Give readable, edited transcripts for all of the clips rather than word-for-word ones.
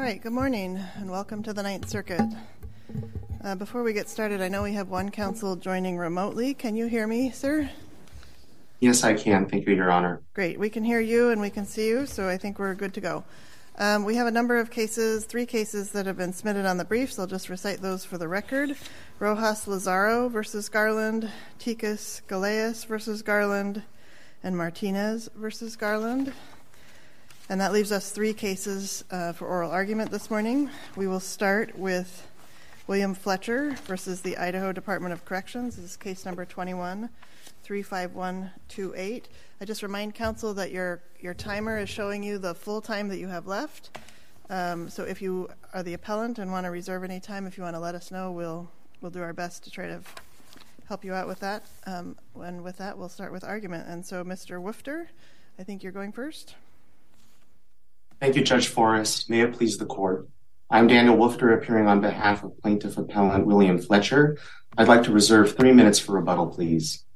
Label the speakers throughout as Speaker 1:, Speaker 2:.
Speaker 1: right, good morning and welcome to the Ninth Circuit. Before we get started, I know we have one counsel joining remotely. Can you hear me, sir?
Speaker 2: Yes, I can. Thank you, Your Honor.
Speaker 1: Great. We can hear you and we can see you, so I think we're good to go. We have a number of cases, 3 cases that have been submitted on the briefs. I'll just recite those for the record. Rojas Lazaro versus Garland, Tikas Galeas versus Garland, and Martinez versus Garland. And that leaves us 3 cases for oral argument this morning. We will start with William Fletcher versus the Idaho Department of Corrections. This is case number 21-35128. I just remind counsel that your timer is showing you the full time that you have left. So if you are the appellant and want to reserve any time, if you want to let us know, we'll do our best to try to help you out with that. And with that, we'll start with argument. And so, Mr. Woofter, I think you're going first.
Speaker 2: Thank you, Judge Forrest. May it please the court. I'm Daniel Woofter, appearing on behalf of plaintiff appellant William Fletcher. I'd like to reserve 3 minutes for rebuttal, please.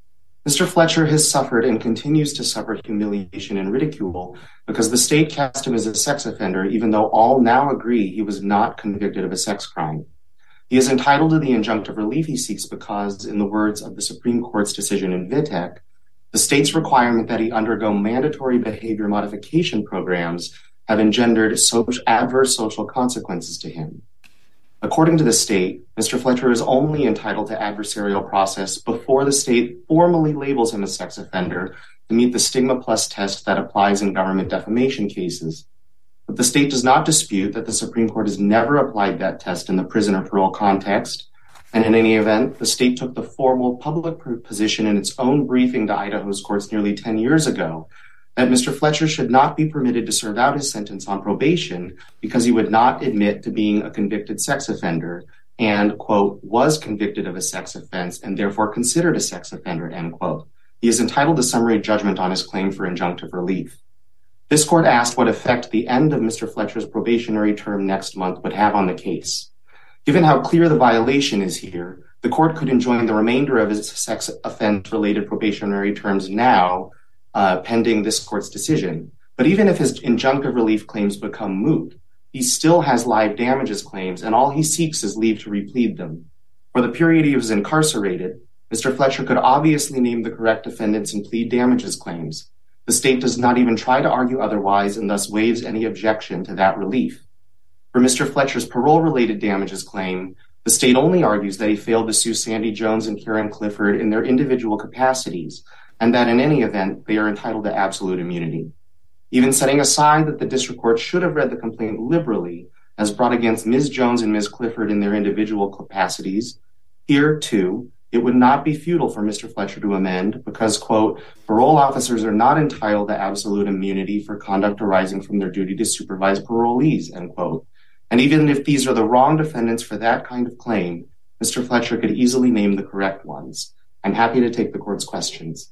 Speaker 2: Mr. Fletcher has suffered and continues to suffer humiliation and ridicule because the state cast him as a sex offender, even though all now agree he was not convicted of a sex crime. He is entitled to the injunctive relief he seeks because, in the words of the Supreme Court's decision in Vitek, the state's requirement that he undergo mandatory behavior modification programs have engendered adverse social consequences to him. According to the state, Mr. Fletcher is only entitled to adversarial process before the state formally labels him a sex offender to meet the stigma plus test that applies in government defamation cases. But the state does not dispute that the Supreme Court has never applied that test in the prisoner parole context. And in any event, the state took the formal public position in its own briefing to Idaho's courts nearly 10 years ago that Mr. Fletcher should not be permitted to serve out his sentence on probation because he would not admit to being a convicted sex offender and, quote, was convicted of a sex offense and therefore considered a sex offender, end quote. He is entitled to summary judgment on his claim for injunctive relief. This court asked what effect the end of Mr. Fletcher's probationary term next month would have on the case. Given how clear the violation is here, the court could enjoin the remainder of his sex offense-related probationary terms now, pending this court's decision. But even if his injunctive relief claims become moot, he still has live damages claims, and all he seeks is leave to replead them. For the period he was incarcerated, Mr. Fletcher could obviously name the correct defendants and plead damages claims. The state does not even try to argue otherwise and thus waives any objection to that relief. For Mr. Fletcher's parole-related damages claim, the state only argues that he failed to sue Sandy Jones and Karen Clifford in their individual capacities, and that in any event, they are entitled to absolute immunity. Even setting aside that the district court should have read the complaint liberally as brought against Ms. Jones and Ms. Clifford in their individual capacities, here, too, it would not be futile for Mr. Fletcher to amend because, quote, parole officers are not entitled to absolute immunity for conduct arising from their duty to supervise parolees, end quote. And even if these are the wrong defendants for that kind of claim, Mr. Fletcher could easily name the correct ones. I'm happy to take the court's questions.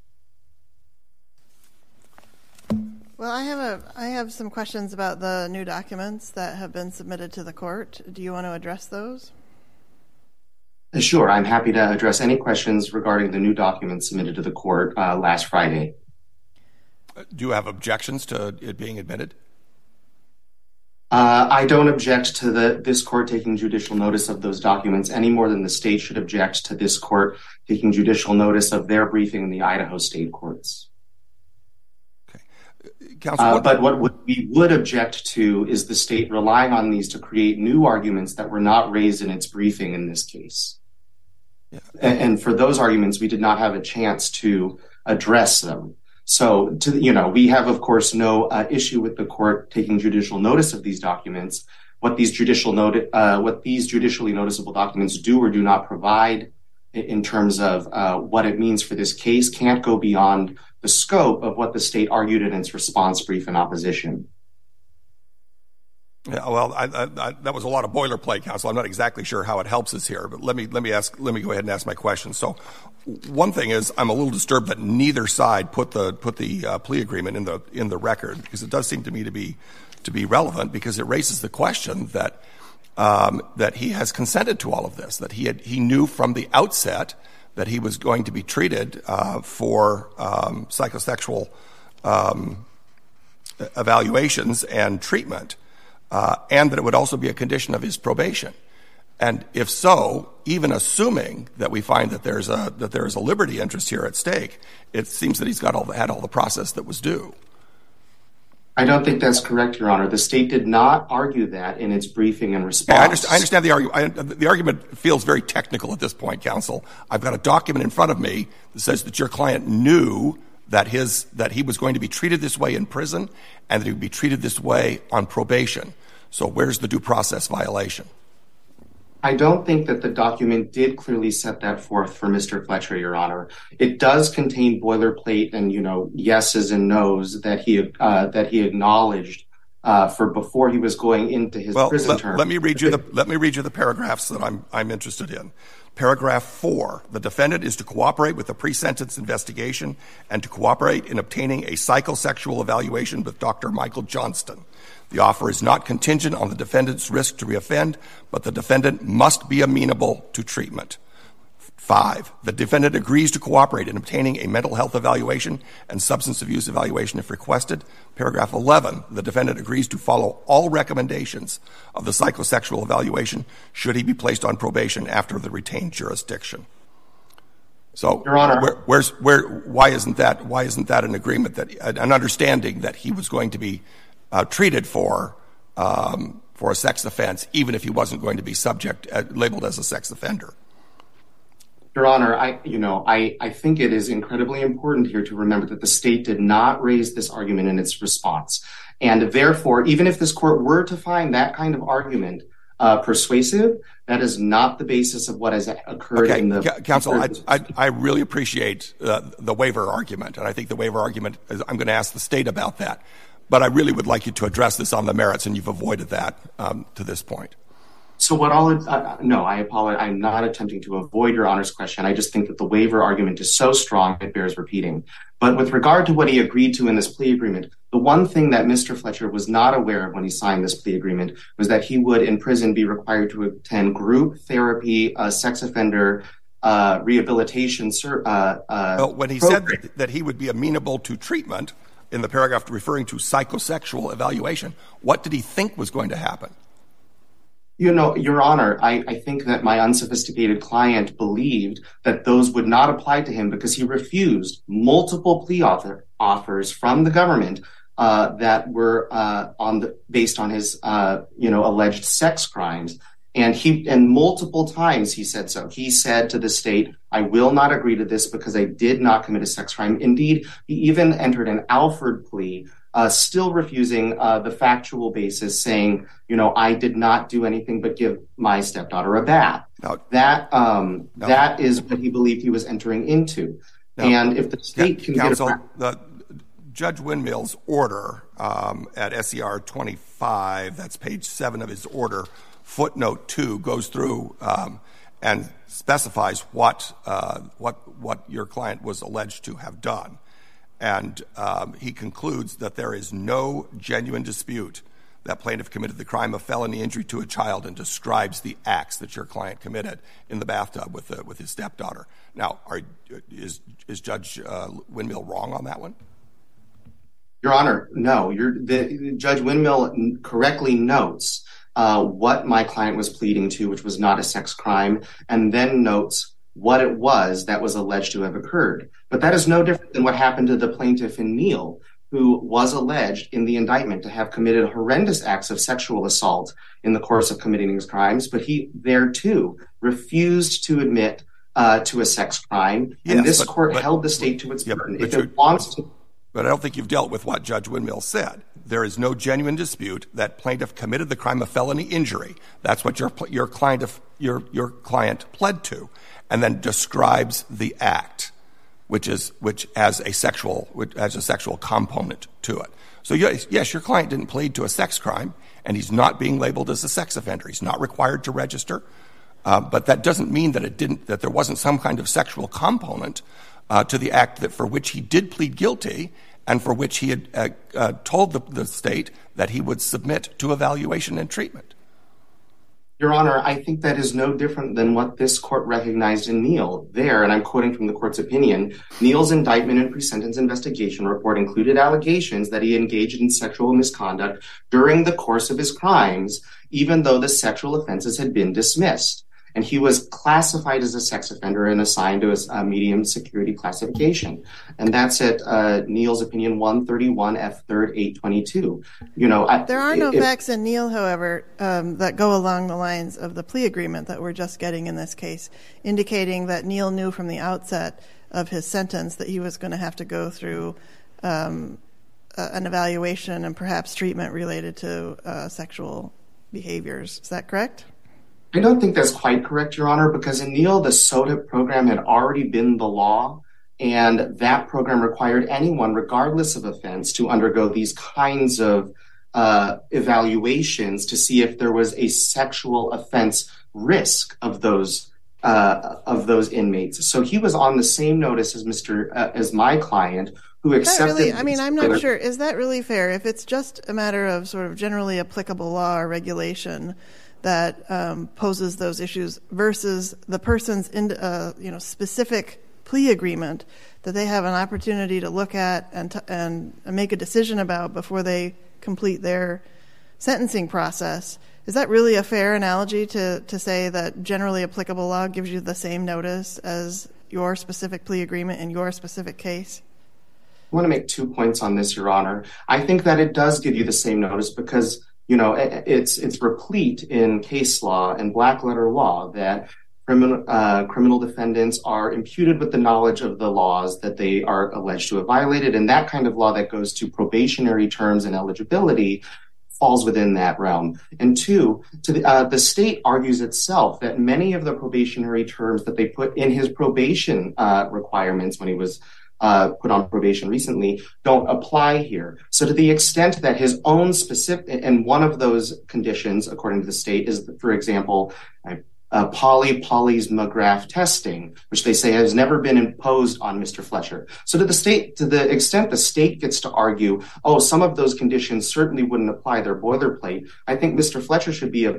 Speaker 1: Well, I have some questions about the new documents that have been submitted to the court. Do you want to address those?
Speaker 2: Sure, I'm happy to address any questions regarding the new documents submitted to the court last Friday.
Speaker 3: Do you have objections to it being admitted?
Speaker 2: I don't object to this court taking judicial notice of those documents any more than the state should object to this court taking judicial notice of their briefing in the Idaho state courts.
Speaker 3: Okay. Counsel,
Speaker 2: but what we would object to is the state relying on these to create new arguments that were not raised in its briefing in this case. Yeah. And for those arguments, we did not have a chance to address them. So, we have, of course, no issue with the court taking judicial notice of these documents. What these judicially noticeable documents do or do not provide in terms of what it means for this case can't go beyond the scope of what the state argued in its response brief in opposition.
Speaker 3: Yeah, well, that was a lot of boilerplate, counsel. I'm not exactly sure how it helps us here, but let me go ahead and ask my question. So, one thing is, I'm a little disturbed that neither side put the plea agreement in the record, because it does seem to me to be relevant, because it raises the question that he has consented to all of this, that he knew from the outset that he was going to be treated for psychosexual evaluations and treatment. and that it would also be a condition of his probation. And if so, even assuming that we find that there is a liberty interest here at stake, it seems that he's had all the process that was due.
Speaker 2: I don't think that's correct, Your Honor. The state did not argue that in its briefing and response.
Speaker 3: I understand the argument. The argument feels very technical at this point, counsel. I've got a document in front of me that says that your client knew that he was going to be treated this way in prison and that he would be treated this way on probation. So where's the due process violation?
Speaker 2: I don't think that the document did clearly set that forth for Mr. Fletcher, Your Honor. It does contain boilerplate and, yeses and nos that he acknowledged for before he was going into his prison term.
Speaker 3: Let me read you the paragraphs that I'm interested in. Paragraph 4, the defendant is to cooperate with the pre-sentence investigation and to cooperate in obtaining a psychosexual evaluation with Dr. Michael Johnston. The offer is not contingent on the defendant's risk to reoffend, but the defendant must be amenable to treatment. 5, the defendant agrees to cooperate in obtaining a mental health evaluation and substance abuse evaluation if requested. Paragraph 11, the defendant agrees to follow all recommendations of the psychosexual evaluation should he be placed on probation after the retained jurisdiction. So,
Speaker 2: Your Honor,
Speaker 3: why isn't that an agreement, that an understanding that he was going to be treated for a sex offense, even if he wasn't going to be labeled as a sex offender?
Speaker 2: Your Honor, I think it is incredibly important here to remember that the state did not raise this argument in its response. And therefore, even if this court were to find that kind of argument persuasive, that is not the basis of what has occurred in the...
Speaker 3: Counsel, I really appreciate the waiver argument, and I think the waiver argument, I'm going to ask the state about that. But I really would like you to address this on the merits, and you've avoided that to this point.
Speaker 2: So I apologize. I'm not attempting to avoid Your Honor's question. I just think that the waiver argument is so strong it bears repeating. But with regard to what he agreed to in this plea agreement, the one thing that Mr. Fletcher was not aware of when he signed this plea agreement was that he would in prison be required to attend group therapy, sex offender rehabilitation
Speaker 3: when he
Speaker 2: program.
Speaker 3: Said that he would be amenable to treatment in the paragraph referring to psychosexual evaluation, what did he think was going to happen?
Speaker 2: Your Honor, I think that my unsophisticated client believed that those would not apply to him because he refused multiple plea offers from the government that were based on his alleged sex crimes. And multiple times he said so. He said to the state, I will not agree to this because I did not commit a sex crime. Indeed, he even entered an Alford plea, still refusing the factual basis, saying, I did not do anything but give my stepdaughter a bath. That is what he believed he was entering into. And if the state can
Speaker 3: counsel, Judge Windmill's order at SER 25, that's page 7 of his order, footnote 2 goes through and specifies what your client was alleged to have done. And he concludes that there is no genuine dispute that plaintiff committed the crime of felony injury to a child and describes the acts that your client committed in the bathtub with his stepdaughter. Now, is Judge Windmill wrong on that one?
Speaker 2: Your Honor, no. Judge Windmill correctly notes what my client was pleading to, which was not a sex crime, and then notes what it was that was alleged to have occurred. But that is no different than what happened to the plaintiff in Neal, who was alleged in the indictment to have committed horrendous acts of sexual assault in the course of committing his crimes. But he, there too, refused to admit to a sex crime. And this court held the state to its burden. If it wants to...
Speaker 3: But I don't think you've dealt with what Judge Windmill said. There is no genuine dispute that plaintiff committed the crime of felony injury. That's what your client pled to, and then describes the act, which has a sexual component to it. So yes, your client didn't plead to a sex crime, and he's not being labeled as a sex offender. He's not required to register, but that doesn't mean that there wasn't some kind of sexual component to the act for which he did plead guilty, and for which he had told the state that he would submit to evaluation and treatment.
Speaker 2: Your Honor, I think that is no different than what this court recognized in Neal. There, and I'm quoting from the court's opinion, Neal's indictment and pre-sentence investigation report included allegations that he engaged in sexual misconduct during the course of his crimes, even though the sexual offenses had been dismissed. And he was classified as a sex offender and assigned to a medium security classification. And that's at Neal's opinion 131 F3rd 822.
Speaker 1: There are no facts in Neal, however, that go along the lines of the plea agreement that we're just getting in this case, indicating that Neal knew from the outset of his sentence that he was going to have to go through an evaluation and perhaps treatment related to sexual behaviors. Is that correct?
Speaker 2: I don't think that's quite correct, Your Honor, because in Neal, the SOTIP program had already been the law, and that program required anyone, regardless of offense, to undergo these kinds of evaluations to see if there was a sexual offense risk of those inmates. So he was on the same notice as my client, who accepted.
Speaker 1: I'm not sure. Is that really fair? If it's just a matter of sort of generally applicable law or regulation that poses those issues versus the person's specific plea agreement that they have an opportunity to look at and make a decision about before they complete their sentencing process, is that really a fair analogy to say that generally applicable law gives you the same notice as your specific plea agreement in your specific case?
Speaker 2: I want to make 2 points on this, Your Honor. I think that it does give you the same notice because it's replete in case law and black letter law that criminal defendants are imputed with the knowledge of the laws that they are alleged to have violated, and that kind of law that goes to probationary terms and eligibility falls within that realm. And two, the state argues itself that many of the probationary terms that they put in his probation requirements when he was put on probation recently don't apply here. So to the extent that his own specific, and one of those conditions, according to the state, is, for example, polymorph testing, which they say has never been imposed on Mr. Fletcher. So to the extent the state gets to argue, some of those conditions certainly wouldn't apply, their boilerplate, I think Mr. Fletcher should be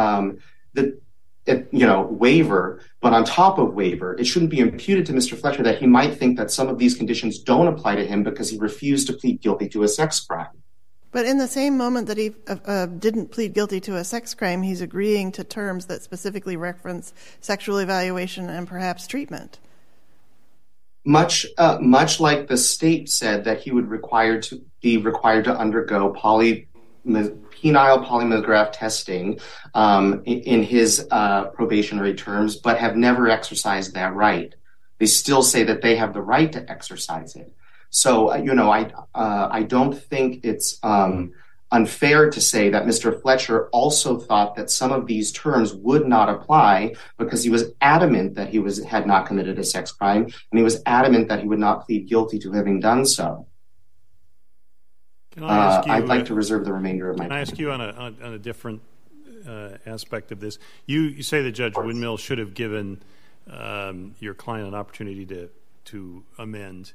Speaker 2: waiver, but on top of waiver, it shouldn't be imputed to Mr. Fletcher that he might think that some of these conditions don't apply to him because he refused to plead guilty to a sex crime.
Speaker 1: But in the same moment that he didn't plead guilty to a sex crime, he's agreeing to terms that specifically reference sexual evaluation and perhaps treatment.
Speaker 2: Much like the state said that he would be required to undergo penile polymorph testing in his probationary terms, but have never exercised that right. They still say that they have the right to exercise it. So, I don't think it's unfair to say that Mr. Fletcher also thought that some of these terms would not apply because he was adamant that he had not committed a sex crime, and he was adamant that he would not plead guilty to having done so.
Speaker 4: Can I ask you,
Speaker 2: I'd like to reserve the remainder of my time.
Speaker 4: Can I ask you on a different aspect of this? You say that Judge Windmill should have given your client an opportunity to amend.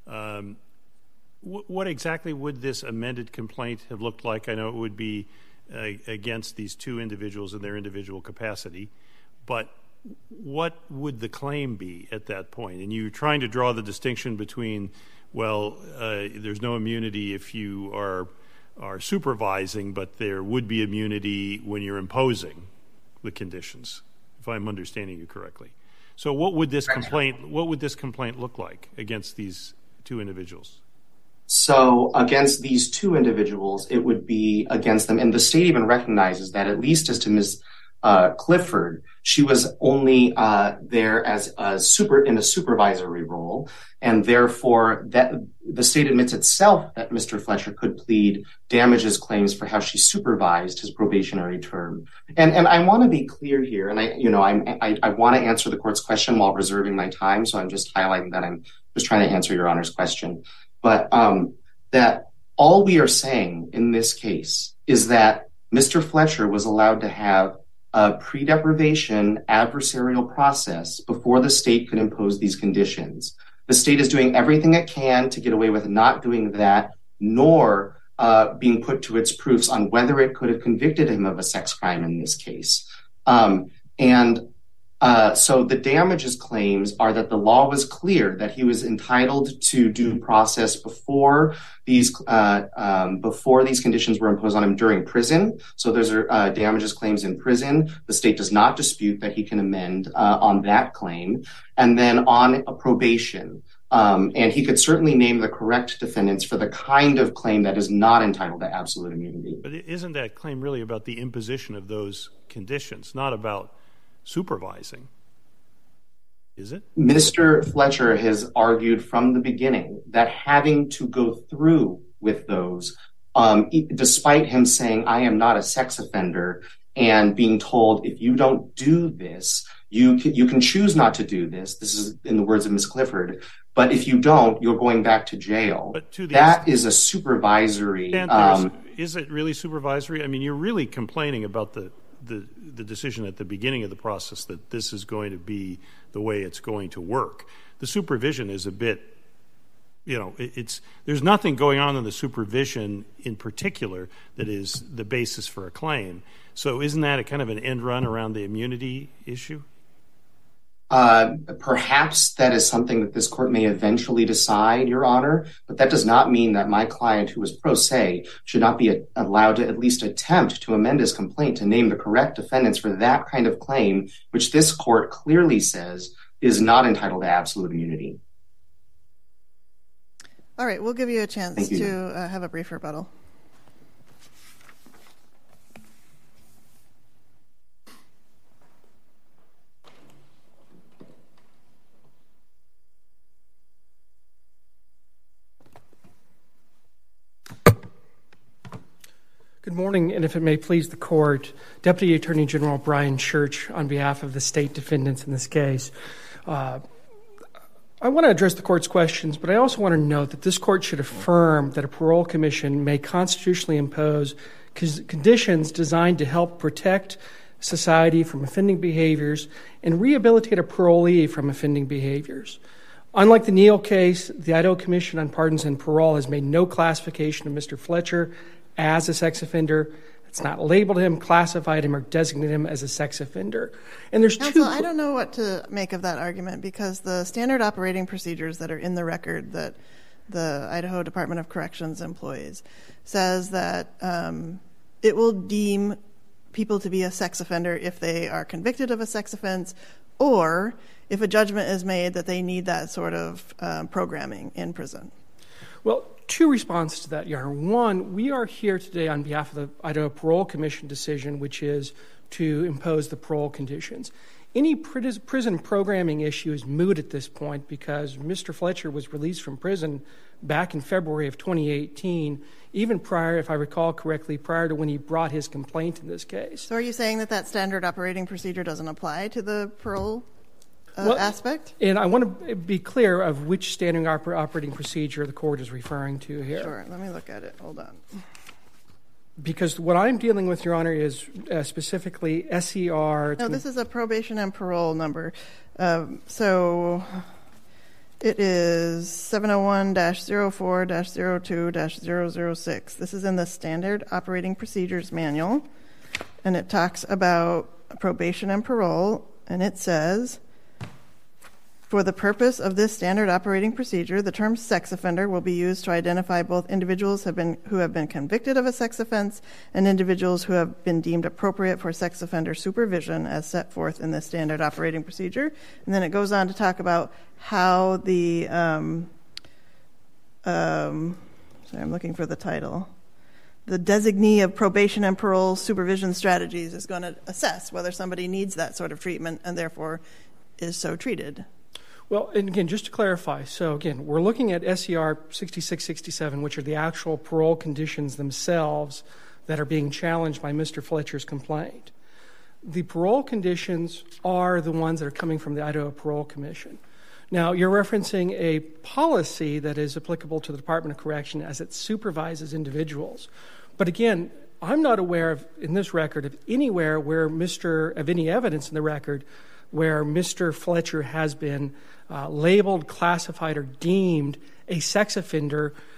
Speaker 4: What exactly would this amended complaint have looked like? I know it would be against these two individuals in their individual capacity, but what would the claim be at that point? And you're trying to draw the distinction between, there's no immunity if you are supervising, but there would be immunity when you're imposing the conditions, if I'm understanding you correctly. So what would this complaint look like against these two individuals?
Speaker 2: So against these two individuals, it would be against them. And the state even recognizes that, at least as to Ms. Clifford, she was only there as in a supervisory role, and therefore that the state admits itself that Mr. Fletcher could plead damages claims for how she supervised his probationary term. And I want to be clear here, and I want to answer the court's question while reserving my time, so I'm just highlighting that I'm just trying to answer Your Honor's question. But that all we are saying in this case is that Mr. Fletcher was allowed to have a pre-deprivation adversarial process before the state could impose these conditions. The state is doing everything it can to get away with not doing that, nor being put to its proofs on whether it could have convicted him of a sex crime in this case. So the damages claims are that the law was clear that he was entitled to due process before these conditions were imposed on him during prison. So those are damages claims in prison. The state does not dispute that he can amend on that claim. And then on a probation. And he could certainly name the correct defendants for the kind of claim that is not entitled to absolute immunity.
Speaker 4: But isn't that claim really about the imposition of those conditions, not about supervising? Is it?
Speaker 2: Mr. Fletcher has argued from the beginning that having to go through with those, despite him saying, I am not a sex offender, and being told, if you don't do this, you can choose not to do this. This is in the words of Ms. Clifford. But if you don't, you're going back to jail.
Speaker 4: But
Speaker 2: that is a supervisory.
Speaker 4: Is it really supervisory? I mean, you're really complaining about the decision at the beginning of the process that this is going to be the way it's going to work. The supervision is a bit, there's nothing going on in the supervision in particular that is the basis for a claim. So isn't that a kind of an end run around the immunity issue?
Speaker 2: Perhaps that is something that this court may eventually decide, Your Honor, but that does not mean that my client, who is pro se, should not be allowed to at least attempt to amend his complaint to name the correct defendants for that kind of claim, which this court clearly says is not entitled to absolute immunity.
Speaker 1: All right, we'll give you a chance to have a brief rebuttal.
Speaker 5: Good morning, and if it may please the court, Deputy Attorney General Brian Church on behalf of the state defendants in this case. I want to address the court's questions, but I also want to note that this court should affirm that a parole commission may constitutionally impose conditions designed to help protect society from offending behaviors and rehabilitate a parolee from offending behaviors. Unlike the Neal case, the Idaho Commission on Pardons and Parole has made no classification of Mr. Fletcher as a sex offender. It's not labeled him, classified him, or designated him as a sex offender. And there's
Speaker 1: Counsel, I don't know what to make of that argument, because the standard operating procedures that are in the record that the Idaho Department of Corrections employs says that it will deem people to be a sex offender if they are convicted of a sex offense, or if a judgment is made that they need that sort of programming in prison.
Speaker 5: Well, two responses to that, Your Honor. One, we are here today on behalf of the Idaho Parole Commission decision, which is to impose the parole conditions. Any prison programming issue is moot at this point because Mr. Fletcher was released from prison back in February of 2018, even prior, if I recall correctly, prior to when he brought his complaint in this case.
Speaker 1: So are you saying that standard operating procedure doesn't apply to the parole aspect?
Speaker 5: And I want to be clear of which standard operating procedure the court is referring to here.
Speaker 1: Sure, let me look at it. Hold on.
Speaker 5: Because what I'm dealing with, Your Honor, is specifically SER.
Speaker 1: No, this is a probation and parole number. So it is 701-04-02-006. This is in the Standard Operating Procedures Manual, and it talks about probation and parole, and it says, for the purpose of this standard operating procedure, the term sex offender will be used to identify both individuals who have been convicted of a sex offense and individuals who have been deemed appropriate for sex offender supervision as set forth in the standard operating procedure. And then it goes on to talk about how the, sorry, I'm looking for the title. The designee of probation and parole supervision strategies is going to assess whether somebody needs that sort of treatment and therefore is so treated.
Speaker 5: Well, and again, just to clarify, so again, we're looking at SER 6667, which are the actual parole conditions themselves that are being challenged by Mr. Fletcher's complaint. The parole conditions are the ones that are coming from the Idaho Parole Commission. Now, you're referencing a policy that is applicable to the Department of Correction as it supervises individuals. But again, I'm not aware of, in this record, of anywhere where of any evidence in the record where Mr. Fletcher has been labeled, classified, or deemed a sex offender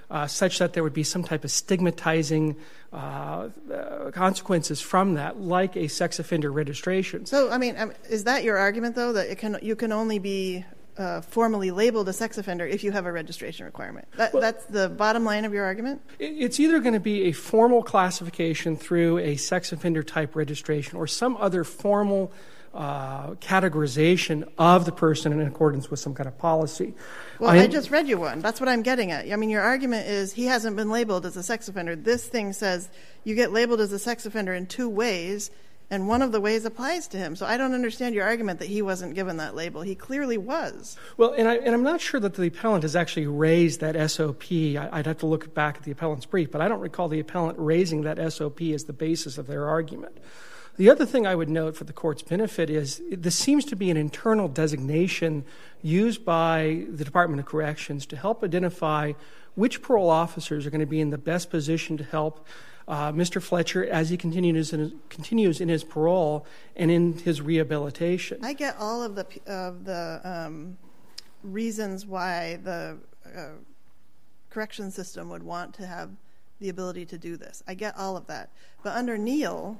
Speaker 5: such that there would be some type of stigmatizing consequences from that, like a sex offender registration.
Speaker 1: So, I mean, is that your argument, though, that you can only be formally labeled a sex offender if you have a registration requirement? That's the bottom line of your argument?
Speaker 5: It's either going to be a formal classification through a sex offender type registration or some other formal categorization of the person in accordance with some kind of policy.
Speaker 1: Well, I just read you one. That's what I'm getting at. I mean, your argument is he hasn't been labeled as a sex offender. This thing says you get labeled as a sex offender in two ways, and one of the ways applies to him. So I don't understand your argument that he wasn't given that label. He clearly was.
Speaker 5: Well, and I'm not sure that the appellant has actually raised that SOP. I'd have to look back at the appellant's brief, but I don't recall the appellant raising that SOP as the basis of their argument. The other thing I would note for the court's benefit is this seems to be an internal designation used by the Department of Corrections to help identify which parole officers are going to be in the best position to help Mr. Fletcher as he continues in his parole and in his rehabilitation.
Speaker 1: I get all of the reasons why the correction system would want to have the ability to do this. I get all of that. But under Neal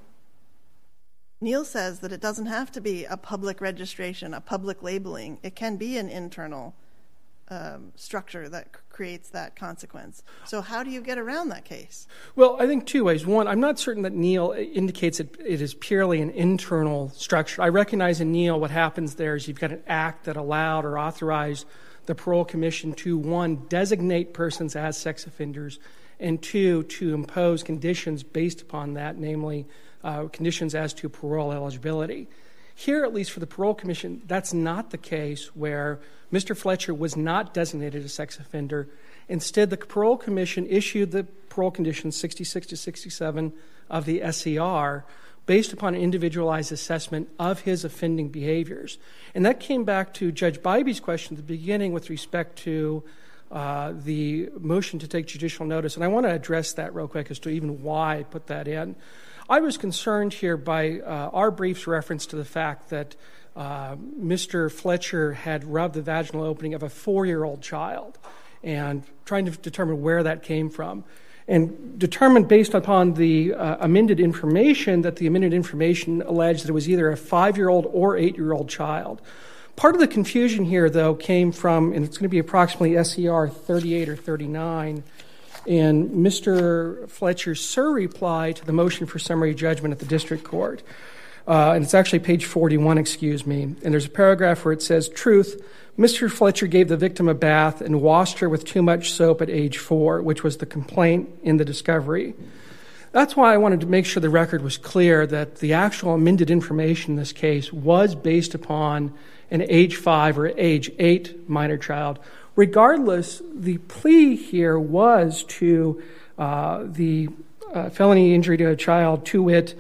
Speaker 1: says that it doesn't have to be a public registration, a public labeling. It can be an internal structure that creates that consequence. So how do you get around that case?
Speaker 5: Well, I think two ways. One, I'm not certain that Neal indicates it is purely an internal structure. I recognize in Neal what happens there is you've got an act that allowed or authorized the Parole Commission to, one, designate persons as sex offenders, and two, to impose conditions based upon that, namely conditions as to parole eligibility. Here, at least for the Parole Commission, that's not the case where Mr. Fletcher was not designated a sex offender. Instead, the Parole Commission issued the parole conditions 66 to 67 of the SCR based upon an individualized assessment of his offending behaviors. And that came back to Judge Bybee's question at the beginning with respect to the motion to take judicial notice. And I want to address that real quick as to even why I put that in. I was concerned here by our brief's reference to the fact that Mr. Fletcher had rubbed the vaginal opening of a 4-year-old child and trying to determine where that came from, and determined based upon the amended information that the amended information alleged that it was either a 5-year-old or 8-year-old child. Part of the confusion here, though, came from, and it's going to be approximately SCR 38 or 39, and Mr. Fletcher's surreply to the motion for summary judgment at the district court. And it's actually page 41, and there's a paragraph where it says, "Truth, Mr. Fletcher gave the victim a bath and washed her with too much soap at age 4, which was the complaint in the discovery." That's why I wanted to make sure the record was clear that the actual amended information in this case was based upon an age 5 or age 8 minor child. Regardless, the plea here was to the felony injury to a child, to wit,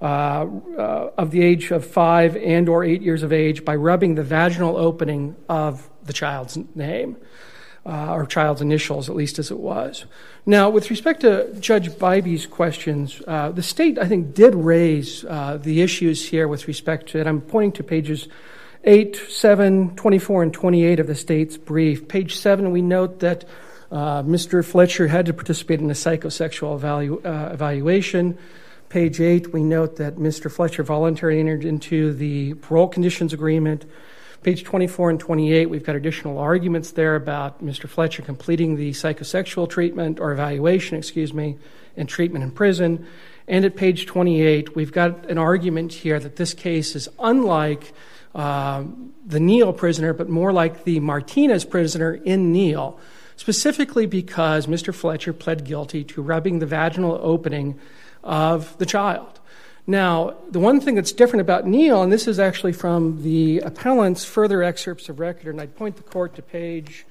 Speaker 5: of the age of 5 and or 8 years of age by rubbing the vaginal opening of the child's name, or child's initials, at least as it was. Now, with respect to Judge Bybee's questions, the state, I think, did raise the issues here with respect to it. I'm pointing to pages 8, 7, 24, and 28 of the state's brief. Page 7, we note that Mr. Fletcher had to participate in a psychosexual evaluation. Page 8, we note that Mr. Fletcher voluntarily entered into the parole conditions agreement. Page 24 and 28, we've got additional arguments there about Mr. Fletcher completing the psychosexual treatment, or evaluation, and treatment in prison. And at page 28, we've got an argument here that this case is unlike the Neal prisoner, but more like the Martinez prisoner in Neal, specifically because Mr. Fletcher pled guilty to rubbing the vaginal opening of the child. Now, the one thing that's different about Neal, and this is actually from the appellant's further excerpts of record, and I'd point the court to page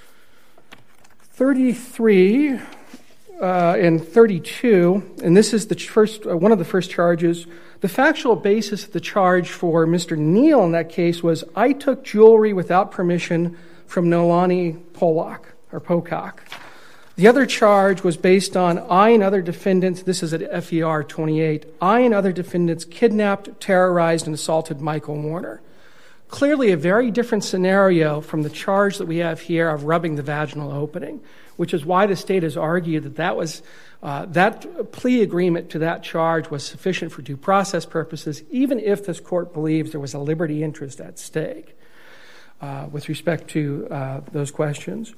Speaker 5: 33 and 32, and this is the first, one of the first charges. The factual basis of the charge for Mr. Neal in that case was, "I took jewelry without permission from Nolani Pocock." The other charge was based on, "I and other defendants," this is at FER 28, "I and other defendants kidnapped, terrorized, and assaulted Michael Warner." Clearly a very different scenario from the charge that we have here of rubbing the vaginal opening, which is why the state has argued that that plea agreement to that charge was sufficient for due process purposes, even if this court believes there was a liberty interest at stake with respect to those questions.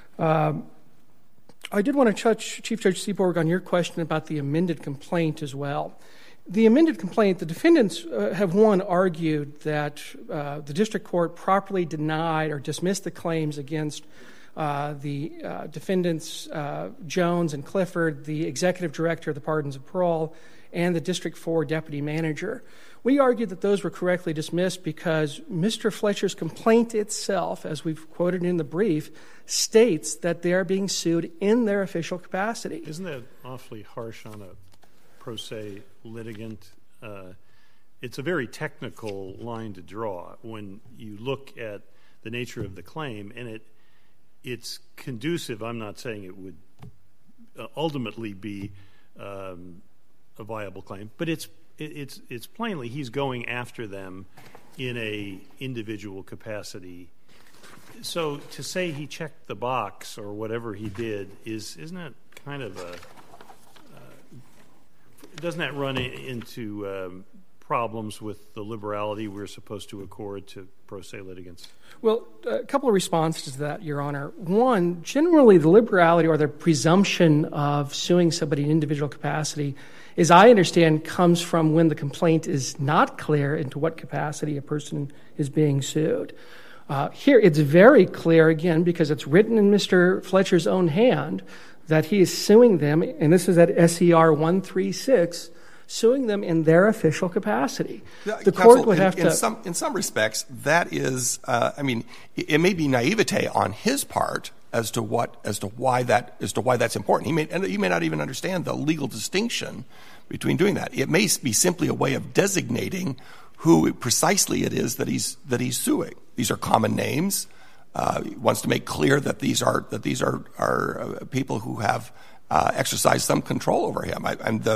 Speaker 5: I did want to touch, Chief Judge Seaborg, on your question about the amended complaint as well. The amended complaint, the defendants have, argued that the district court properly denied or dismissed the claims against the defendants Jones and Clifford, the executive director of the Pardons and Parole, and the District 4 deputy manager. We argued that those were correctly dismissed because Mr. Fletcher's complaint itself, as we've quoted in the brief, states that they are being sued in their official capacity.
Speaker 4: Isn't that awfully harsh on a pro se litigant? It's a very technical line to draw when you look at the nature of the claim, and it's conducive. I'm not saying it would ultimately be a viable claim, but it's plainly he's going after them in a individual capacity. So to say he checked the box or whatever he did isn't that kind of doesn't that run into problems with the liberality we're supposed to accord to pro se litigants?
Speaker 5: Well, a couple of responses to that, Your Honor. One, generally the liberality or the presumption of suing somebody in individual capacity, as I understand, comes from when the complaint is not clear into what capacity a person is being sued. Here it's very clear, again, because it's written in Mr. Fletcher's own hand, that he is suing them, and this is at SER 136, suing them in their official capacity. The court would have to...
Speaker 3: In some respects, that is, it may be naivete on his part as to why that's important. He may not even understand the legal distinction between doing that. It may be simply a way of designating who precisely it is that he's suing. These are common names. He wants to make clear that these are people who have exercised some control over him.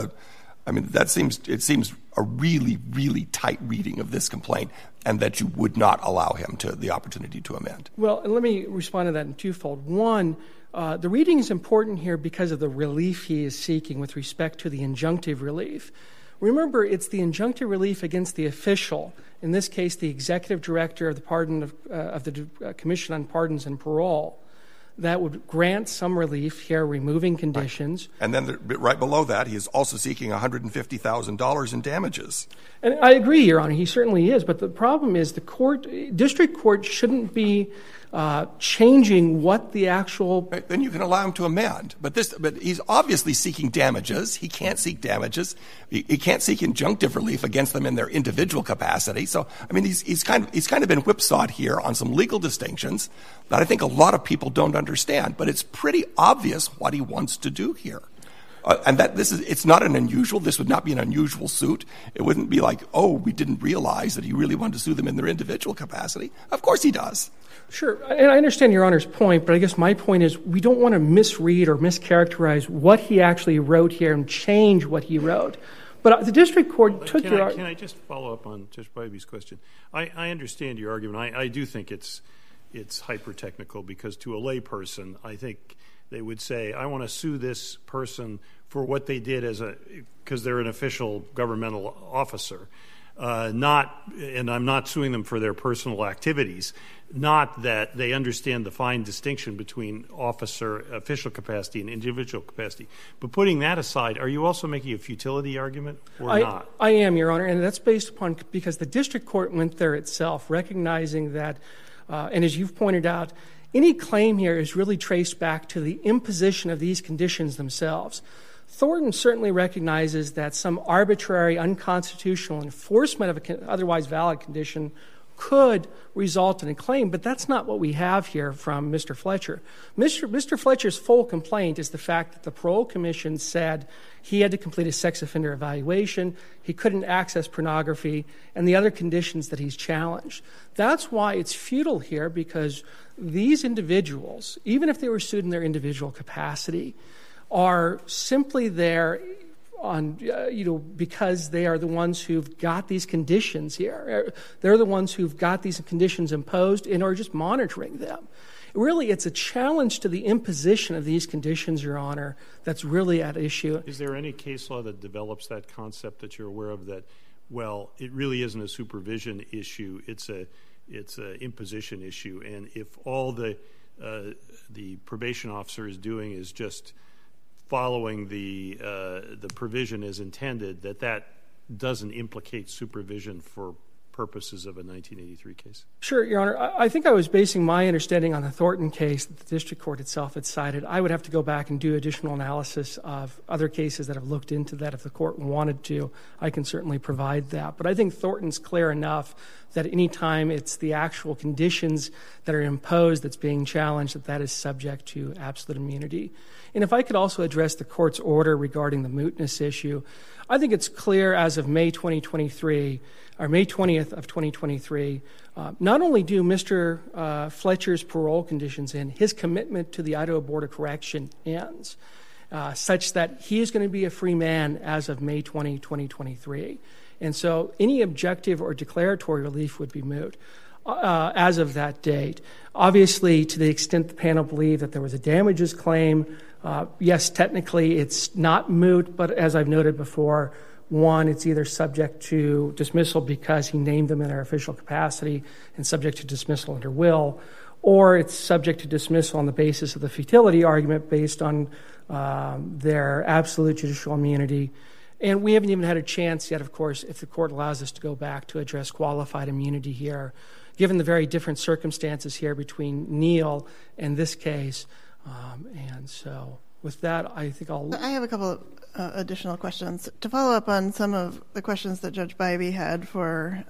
Speaker 3: It seems a really, really tight reading of this complaint, and that you would not allow him the opportunity to amend.
Speaker 5: Well, let me respond to that in twofold. One, the reading is important here because of the relief he is seeking with respect to the injunctive relief. Remember, it's the injunctive relief against the official, in this case the executive director of the Commission on Pardons and Parole, that would grant some relief here, removing conditions.
Speaker 3: Right. And then right below that, he is also seeking $150,000 in damages.
Speaker 5: And I agree, Your Honor, he certainly is. But the problem is district court shouldn't be changing what the actual...
Speaker 3: Right, then you can allow him to amend. But he's obviously seeking damages. He can't seek damages. He can't seek injunctive relief against them in their individual capacity. So, he's kind of been whipsawed here on some legal distinctions that I think a lot of people don't understand. But it's pretty obvious what he wants to do here. And that it's not this would not be an unusual suit. It wouldn't be like, we didn't realize that he really wanted to sue them in their individual capacity. Of course he does.
Speaker 5: Sure, and I understand Your Honor's point, but I guess my point is we don't want to misread or mischaracterize what he actually wrote here and change what he wrote. But the district court took your argument.
Speaker 4: Can I just follow up on Judge Bybee's question? I understand your argument. I do think it's hyper-technical because to a lay person, I think they would say, I want to sue this person for what they did because they're an official governmental officer. And I'm not suing them for their personal activities. Not that they understand the fine distinction between official capacity and individual capacity. But putting that aside, are you also making a futility argument or not?
Speaker 5: I am, Your Honor, and that's based upon because the district court went there itself, recognizing that, and as you've pointed out, any claim here is really traced back to the imposition of these conditions themselves. Thornton certainly recognizes that some arbitrary, unconstitutional enforcement of an otherwise valid condition could result in a claim, but that's not what we have here from Mr. Fletcher. Mr. Fletcher's full complaint is the fact that the Parole Commission said he had to complete a sex offender evaluation, he couldn't access pornography, and the other conditions that he's challenged. That's why it's futile here, because these individuals, even if they were sued in their individual capacity, are simply there because they are the ones who've got these conditions here. They're the ones who've got these conditions imposed and are just monitoring them. Really, it's a challenge to the imposition of these conditions, Your Honor, that's really at issue.
Speaker 4: Is there any case law that develops that concept that you're aware of that, well, it really isn't a supervision issue, it's a imposition issue, and if all the probation officer is doing is just following the provision as intended, that doesn't implicate supervision for purposes of a 1983 case?
Speaker 5: Sure, Your Honor. I think I was basing my understanding on the Thornton case that the district court itself had cited. I would have to go back and do additional analysis of other cases that have looked into that. If the court wanted to, I can certainly provide that. But I think Thornton's clear enough that any time it's the actual conditions that are imposed that's being challenged, that is subject to absolute immunity. And if I could also address the court's order regarding the mootness issue, I think it's clear as of May 2023, or May 20th of 2023, not only do Mr. Fletcher's parole conditions end, his commitment to the Idaho Board of Correction ends, such that he is going to be a free man as of May 20, 2023. And so any objective or declaratory relief would be moot as of that date. Obviously, to the extent the panel believed that there was a damages claim, yes, technically it's not moot, but as I've noted before, one, it's either subject to dismissal because he named them in their official capacity and subject to dismissal under will, or it's subject to dismissal on the basis of the futility argument based on their absolute judicial immunity. And we haven't even had a chance yet, of course, if the court allows us to go back to address qualified immunity here, given the very different circumstances here between Neal and this case. And so with that, I think I have
Speaker 1: a couple of additional questions. To follow up on some of the questions that Judge Bybee had for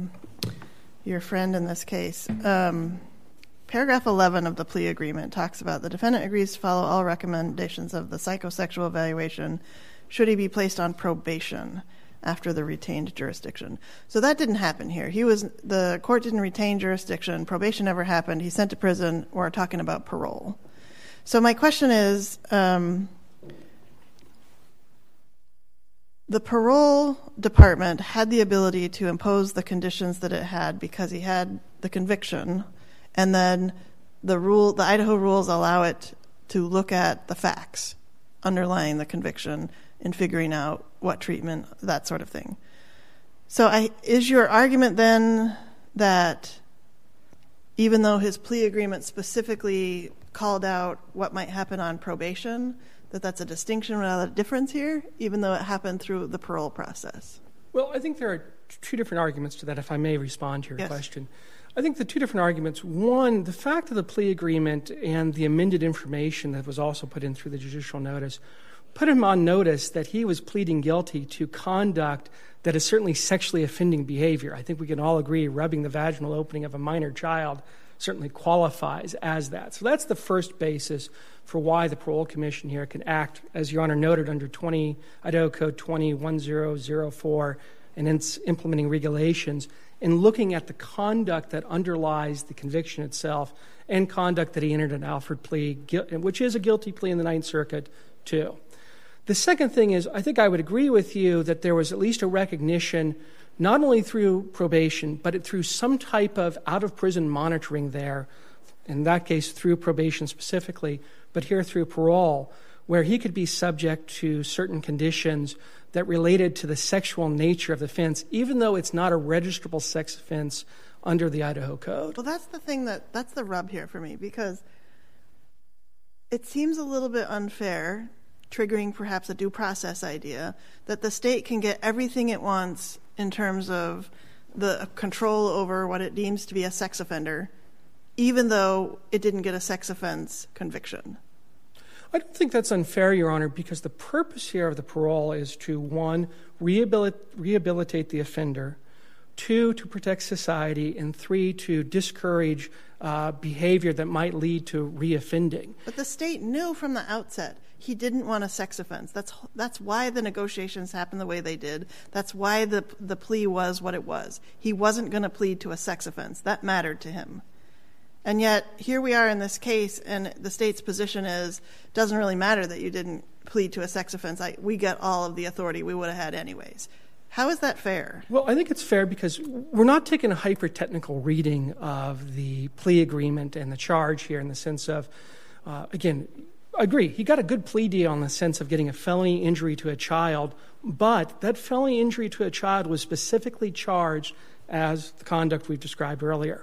Speaker 1: your friend in this case, paragraph 11 of the plea agreement talks about the defendant agrees to follow all recommendations of the psychosexual evaluation should he be placed on probation after the retained jurisdiction. So that didn't happen here. The court didn't retain jurisdiction. Probation never happened. He's sent to prison. We're talking about parole. So my question is, the parole department had the ability to impose the conditions that it had because he had the conviction, and then the Idaho rules allow it to look at the facts underlying the conviction in figuring out what treatment, that sort of thing. So is your argument then that even though his plea agreement specifically called out what might happen on probation, that's a distinction without a difference here, even though it happened through the parole process?
Speaker 5: Well, I think there are two different arguments to that, if I may respond to your question. I think the two different arguments, one, the fact of the plea agreement and the amended information that was also put in through the judicial notice put him on notice that he was pleading guilty to conduct that is certainly sexually offending behavior. I think we can all agree rubbing the vaginal opening of a minor child certainly qualifies as that. So that's the first basis for why the Parole Commission here can act, as Your Honor noted, under Idaho Code 201004 and its implementing regulations, in looking at the conduct that underlies the conviction itself and conduct that he entered an Alford plea, which is a guilty plea in the Ninth Circuit, too. The second thing is, I think I would agree with you that there was at least a recognition, not only through probation, but through some type of out-of-prison monitoring there, in that case through probation specifically, but here through parole, where he could be subject to certain conditions that related to the sexual nature of the offense, even though it's not a registrable sex offense under the Idaho Code.
Speaker 1: Well, that's the thing that's the rub here for me, because it seems a little bit unfair, triggering perhaps a due process idea, that the state can get everything it wants in terms of the control over what it deems to be a sex offender, even though it didn't get a sex offense conviction.
Speaker 5: I don't think that's unfair, Your Honor, because the purpose here of the parole is to, one, rehabilitate the offender, two, to protect society, and three, to discourage behavior that might lead to reoffending.
Speaker 1: But the state knew from the outset he didn't want a sex offense. That's why the negotiations happened the way they did. That's why the plea was what it was. He wasn't going to plead to a sex offense. That mattered to him. And yet, here we are in this case, and the state's position is, it doesn't really matter that you didn't plead to a sex offense, we get all of the authority we would have had anyways. How is that fair?
Speaker 5: Well, I think it's fair because we're not taking a hyper-technical reading of the plea agreement and the charge here in the sense of, again, I agree, he got a good plea deal in the sense of getting a felony injury to a child, but that felony injury to a child was specifically charged as the conduct we've described earlier.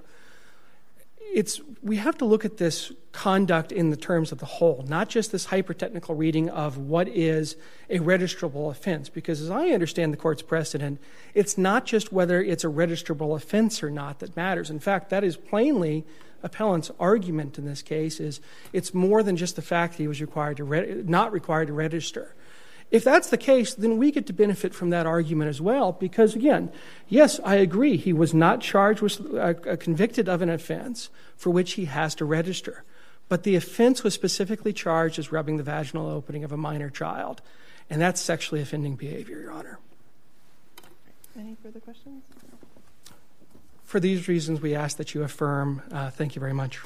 Speaker 5: We have to look at this conduct in the terms of the whole, not just this hyper-technical reading of what is a registrable offense, because as I understand the court's precedent, it's not just whether it's a registrable offense or not that matters. In fact, that is plainly appellant's argument in this case, is it's more than just the fact that he was not required to register. If that's the case, then we get to benefit from that argument as well, because again, yes, I agree, he was not charged with, convicted of an offense for which he has to register. But the offense was specifically charged as rubbing the vaginal opening of a minor child, and that's sexually offending behavior, Your Honor.
Speaker 1: Any further questions?
Speaker 5: For these reasons, we ask that you affirm. Thank you very much.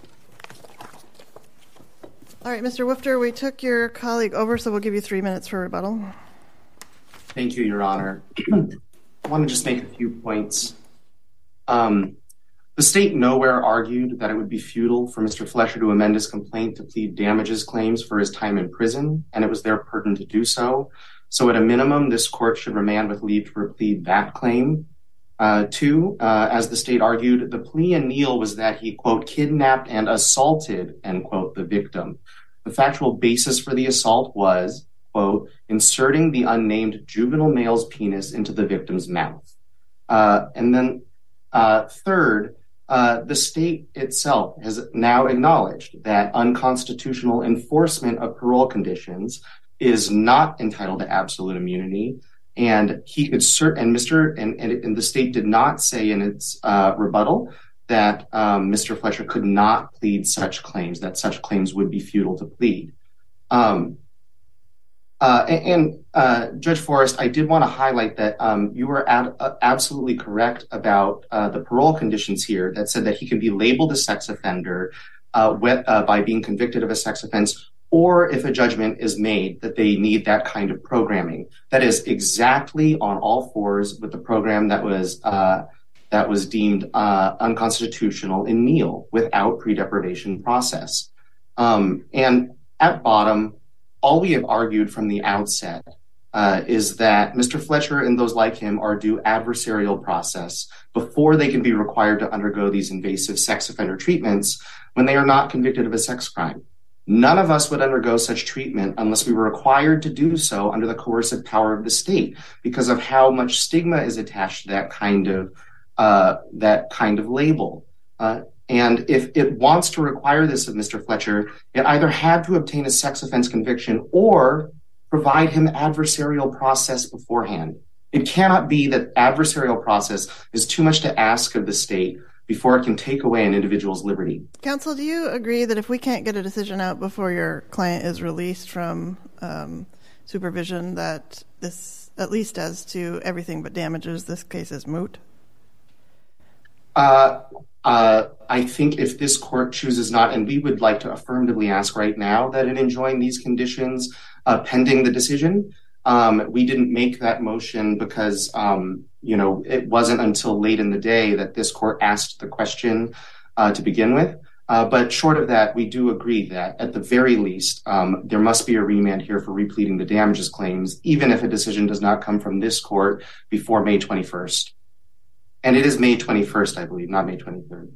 Speaker 1: All right, Mr. Woofter, we took your colleague over, so we'll give you 3 minutes for rebuttal.
Speaker 2: Thank you, Your Honor. I want to just make a few points. The state nowhere argued that it would be futile for Mr. Fletcher to amend his complaint to plead damages claims for his time in prison, and it was their burden to do so. So at a minimum, this court should remand with leave to replead that claim. Two, as the state argued, the plea in Neal was that he, quote, kidnapped and assaulted, end quote, the victim. The factual basis for the assault was, quote, inserting the unnamed juvenile male's penis into the victim's mouth. And then third, the state itself has now acknowledged that unconstitutional enforcement of parole conditions is not entitled to absolute immunity. And he could and the state did not say in its rebuttal that Mr. Fletcher could not plead such claims, that such claims would be futile to plead. Judge Forrest, I did want to highlight that you were absolutely correct about the parole conditions here that said that he can be labeled a sex offender by being convicted of a sex offense, or if a judgment is made that they need that kind of programming. That is exactly on all fours with the program that was deemed unconstitutional in Neal without pre-deprivation process. And at bottom, all we have argued from the outset is that Mr. Fletcher and those like him are due adversarial process before they can be required to undergo these invasive sex offender treatments when they are not convicted of a sex crime. None of us would undergo such treatment unless we were required to do so under the coercive power of the state because of how much stigma is attached to that kind of label. And if it wants to require this of Mr. Fletcher, it either had to obtain a sex offense conviction or provide him adversarial process beforehand. It cannot be that adversarial process is too much to ask of the state before it can take away an individual's liberty.
Speaker 1: Counsel, do you agree that if we can't get a decision out before your client is released from supervision, that this, at least as to everything but damages, this case is moot?
Speaker 2: I think if this court chooses not, and we would like to affirmatively ask right now that in enjoying these conditions pending the decision, we didn't make that motion because it wasn't until late in the day that this court asked the question to begin with. But short of that, we do agree that at the very least, there must be a remand here for repleting the damages claims, even if a decision does not come from this court before May 21st. And it is May 21st, I believe, not May 23rd.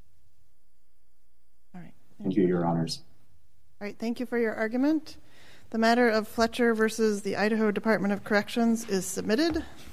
Speaker 1: All right.
Speaker 2: Thank you, Your Honors.
Speaker 1: All right, thank you for your argument. The matter of Fletcher versus the Idaho Department of Corrections is submitted.